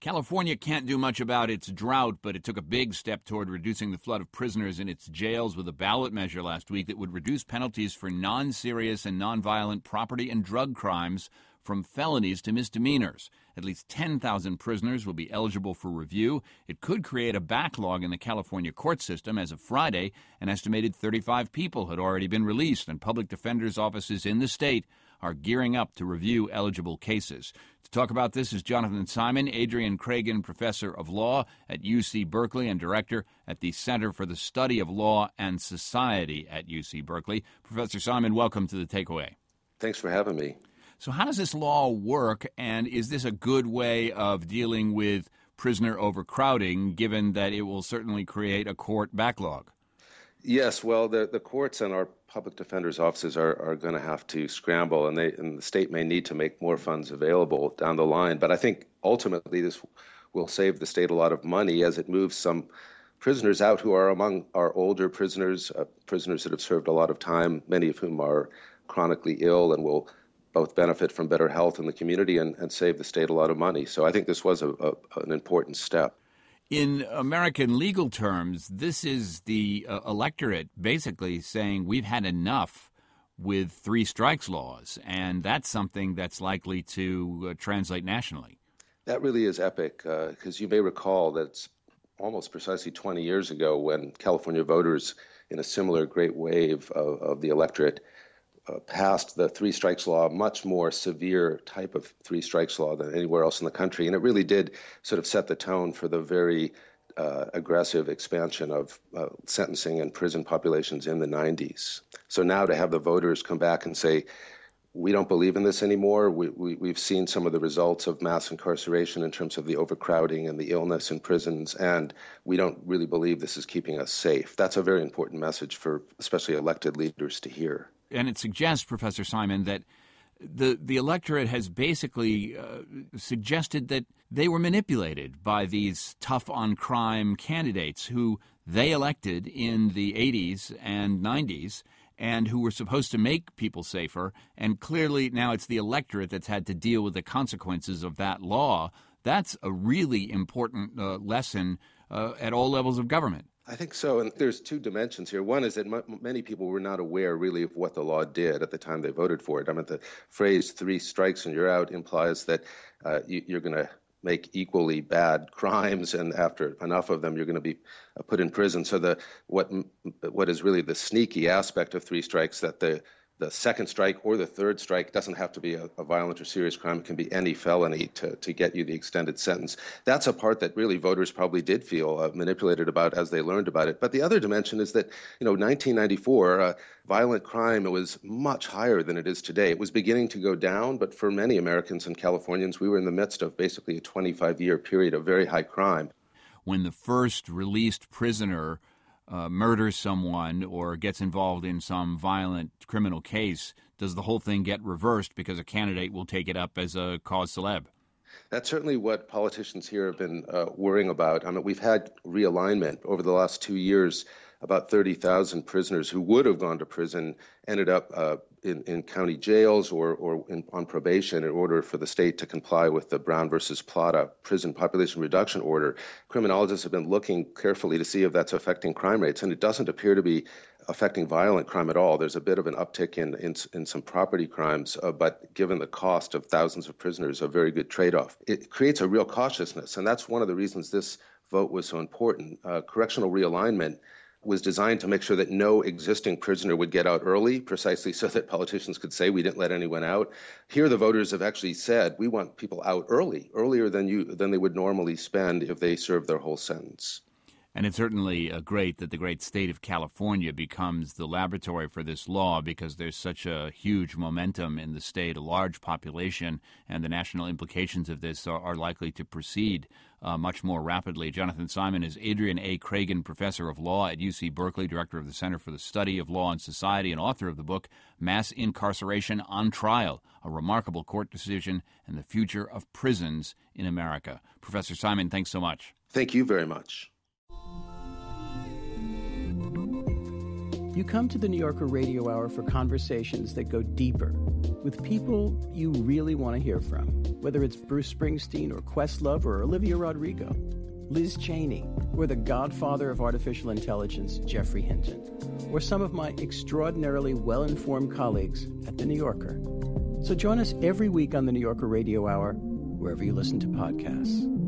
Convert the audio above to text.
California can't do much about its drought, but it took a big step toward reducing the flood of prisoners in its jails with a ballot measure last week that would reduce penalties for non-serious and non-violent property and drug crimes from felonies to misdemeanors. At least 10,000 prisoners will be eligible for review. It could create a backlog in the California court system. As of Friday, an estimated 35 people had already been released, and public defenders' offices in the state are gearing up to review eligible cases. To talk about this is Jonathan Simon, Adrian Cragen Professor of Law at UC Berkeley and Director at the Center for the Study of Law and Society at UC Berkeley. Professor Simon, welcome to The Takeaway. Thanks for having me. So how does this law work, and is this a good way of dealing with prisoner overcrowding, given that it will certainly create a court backlog? Yes, well, the courts and our public defenders' offices are going to have to scramble, and the state may need to make more funds available down the line. But I think ultimately this will save the state a lot of money as it moves some prisoners out who are among our older prisoners, prisoners that have served a lot of time, many of whom are chronically ill and will both benefit from better health in the community and save the state a lot of money. So I think this was an important step. In American legal terms, this is the electorate basically saying we've had enough with three strikes laws, and that's something that's likely to translate nationally. That really is epic, because you may recall that it's almost precisely 20 years ago when California voters, in a similar great wave of the electorate, passed the three strikes law, a much more severe type of three strikes law than anywhere else in the country. And it really did sort of set the tone for the very aggressive expansion of sentencing and prison populations in the 90s. So now to have the voters come back and say, we don't believe in this anymore. We've seen some of the results of mass incarceration in terms of the overcrowding and the illness in prisons, and we don't really believe this is keeping us safe. That's a very important message for especially elected leaders to hear. And it suggests, Professor Simon, that the electorate has basically suggested that they were manipulated by these tough-on-crime candidates who they elected in the 80s and 90s and who were supposed to make people safer. And clearly now it's the electorate that's had to deal with the consequences of that law. That's a really important lesson at all levels of government. I think so, and there's two dimensions here. One is that many people were not aware really of what the law did at the time they voted for it. I mean, the phrase three strikes and you're out implies that you're going to make equally bad crimes, and after enough of them, you're going to be put in prison. So what is really the sneaky aspect of three strikes, that the second strike or the third strike doesn't have to be a violent or serious crime. It can be any felony to get you the extended sentence. That's a part that really voters probably did feel manipulated about as they learned about it. But the other dimension is that, 1994, violent crime was much higher than it is today. It was beginning to go down, but for many Americans and Californians, we were in the midst of basically a 25-year period of very high crime. When the first released prisoner murders someone or gets involved in some violent criminal case, does the whole thing get reversed because a candidate will take it up as a cause célèbre? That's certainly what politicians here have been worrying about. I mean, we've had realignment over the last 2 years. About 30,000 prisoners who would have gone to prison ended up in county jails or on probation in order for the state to comply with the Brown versus Plata prison population reduction order. Criminologists have been looking carefully to see if that's affecting crime rates, and it doesn't appear to be affecting violent crime at all. There's a bit of an uptick in some property crimes, but given the cost of thousands of prisoners, a very good trade-off. It creates a real cautiousness, and that's one of the reasons this vote was so important. Correctional realignment was designed to make sure that no existing prisoner would get out early, precisely so that politicians could say we didn't let anyone out. Here the voters have actually said we want people out earlier than they would normally spend if they served their whole sentence. And it's certainly great that the great state of California becomes the laboratory for this law, because there's such a huge momentum in the state, a large population, and the national implications of this are likely to proceed much more rapidly. Jonathan Simon is Adrian A. Cragen Professor of Law at UC Berkeley, Director of the Center for the Study of Law and Society, and author of the book Mass Incarceration on Trial, a Remarkable Court Decision and the Future of Prisons in America. Professor Simon, thanks so much. Thank you very much. You come to the New Yorker Radio Hour for conversations that go deeper with people you really want to hear from, whether it's Bruce Springsteen or Questlove or Olivia Rodrigo, Liz Cheney, or the godfather of artificial intelligence, Geoffrey Hinton, or some of my extraordinarily well-informed colleagues at The New Yorker. So join us every week on the New Yorker Radio Hour, wherever you listen to podcasts.